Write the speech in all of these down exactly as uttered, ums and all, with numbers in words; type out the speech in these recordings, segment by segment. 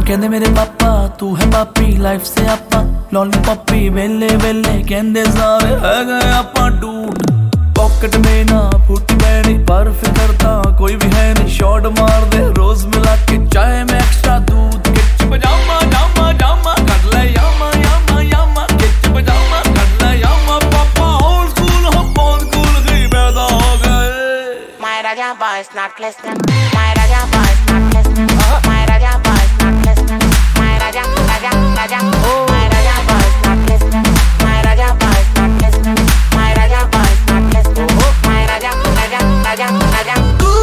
कहंदे मेरे पापा तू है पापी लाइफ से आपा लॉलीपॉपी वेले वेले कहंदे सारे है गए आपा टूट पॉकेट में ना फूटी बैनी पर फिकर था कोई भी है नहीं शॉट मार दे रोज मिला के चाय में एक्स्ट्रा दूध किच पजामा जामा जामा कर ले यामा यामा यामा किच पजामा कर ले यामा पापा ओल्ड स्कूल हम ओल्ड स्कूल ही पैदा हो गए My Raja boy is not listening. My Raja boy is not listening. My Raja boy is not listening. My Raja, Raja, Raja. My Raja boy is not listening. My Raja boy is not listening. My Raja boy is not listening. My Raja, Raja, Raja, Raja.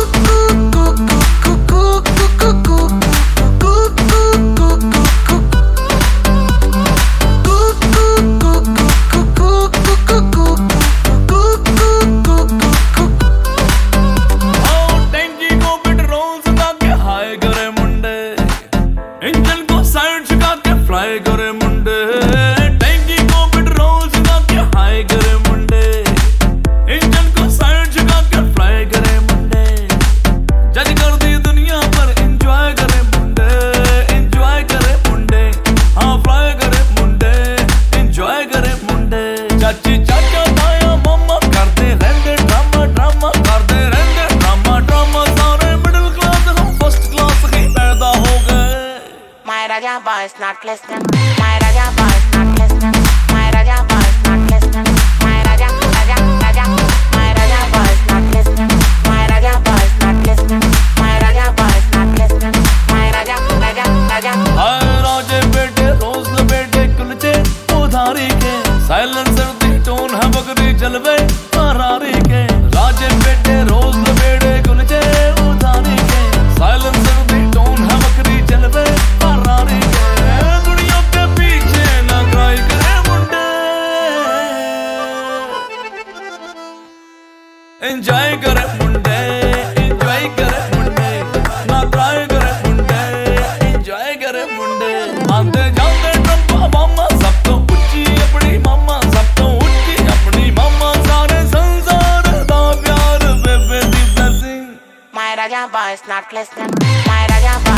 Fly करे मुंडे टैंकी को petrol चुका के high करे मुंडे engine को side चुका के फ्लाई करे मुंडे जज कर दी दुनिया पर एंजॉय करे मुंडे एंजॉय करे मुंडे हाँ फ्लाई करे मुंडे एंजॉय करे मुंडे चाची चाचा ताया मम्मा करते रहंदे ड्रामा ड्रामा करते रहंदे ड्रामा ड्रामा सारे मिडिल क्लास हम फर्स्ट क्लास ही पैदा हो गए My Raja boy is not listening. My Raja boy is not listening. My Raja boy is not listening. My Raja, Raja, Raja. My Raja boy is not listening. My Raja boy is not listening. My Raja boy is not listening. My Raja, Raja, Raja. हाय राजे बेटे रोज लपेटे कुलचे उधारी के silencer दी tone है बकरी जलवे Ferrari के राजे बेटे रोज लपेटे कुलचे उधारी के साइलेंसर दी टोन है बकरी जलवे फरारी के दुनिया के पीछे ना क्राई करे मुंडे एंजॉय करे मुंडे एंजॉय करे मुंडे ना क्राई करे मुंडे एंजॉय करे मुंडे आंदे जांदे ट्रंपा मामा सब तो उच्ची अपनी मामा सब तो उच्ची अपनी मामा सारे संसार दा प्यार बेबे दी blessing My Raja boy is not listening. My Raja boy